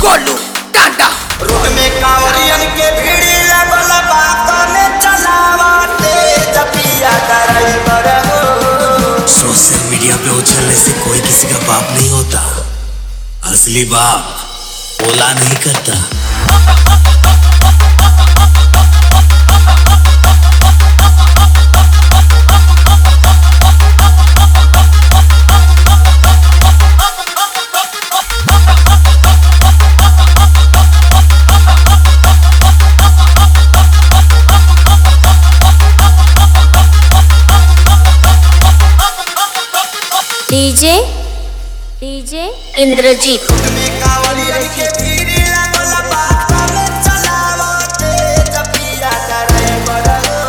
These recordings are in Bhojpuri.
गोलू टांडा। रोड में कांवरियन के भीड़ लगल बा, तने चलावा तेज पिया ड्राइवर हो। सोशल मीडिया पे उछलने से कोई किसी का बाप नहीं होता, असली बाप ओला नहीं करता। डीजे इंद्रजीत। रोड में कांवरियन के भीड़ लगल बा, तने चलावा तेज पिया ड्राइवर हो।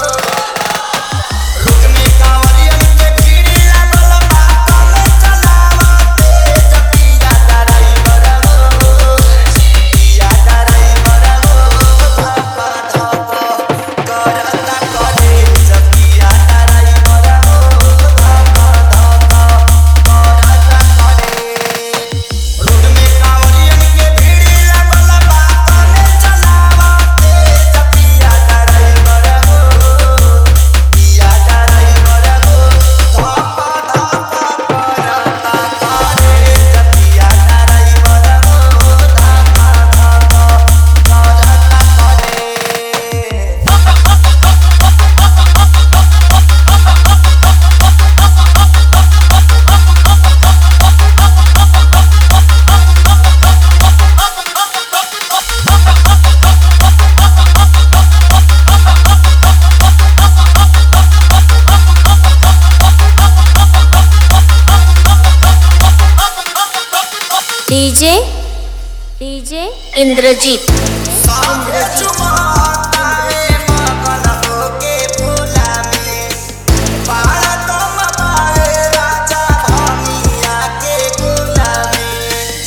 रोड में कांवरियन के भीड़ लगल बा, तने चलावा तेज पिया ड्राइवर हो। पिया ड्राइवर हो, धक्का धक्का करता कॉलेज पिया ड्राइवर हो, धक्का धक्का करता कॉलेज। रोड में कांवरियन के भीड़ लगल बा, तने चलावा तेज पिया ड्राइवर हो। पिया ड्राइवर हो, धक्का धक्का करता कॉलेज पिया ड्राइवर हो, धक्का धक्का करता कॉलेज। डीजे इंद्रजीत। सामने चुमाता है मगन होके फूला में, बाड़ा तो मबाए राजा भामिया के गुला में।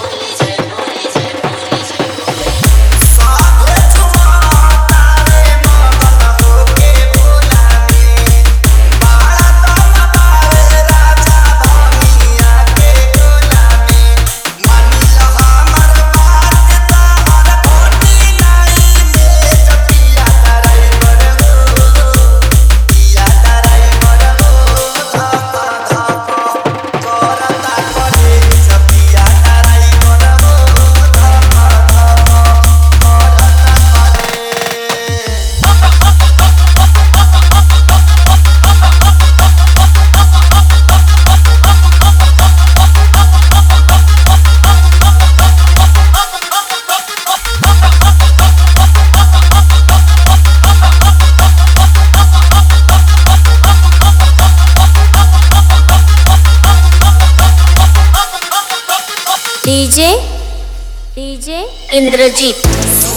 सामने चुमाता है मगन होके फूला में, बाड़ा तो मबाए राजा भामिया के गुला में। मानी लो हमर बात ताहर खोटी नहीं में, पिया ड्राइवर हो। पिया ड्राइवर हो, धक्का धक्का करता कॉलेज पिया ड्राइवर हो, धक्का धक्का करता कॉलेज। डीजे इंद्रजीत।